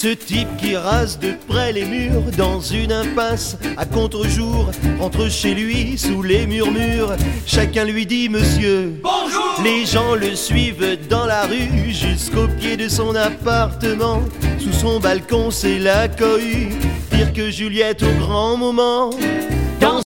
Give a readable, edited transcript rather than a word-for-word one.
Ce type qui rase de près les murs dans une impasse à contre-jour rentre chez lui sous les murmures. Chacun lui dit monsieur, bonjour. Les gens le suivent dans la rue jusqu'au pied de son appartement. Sous son balcon c'est la cohue, pire que Juliette au grand moment.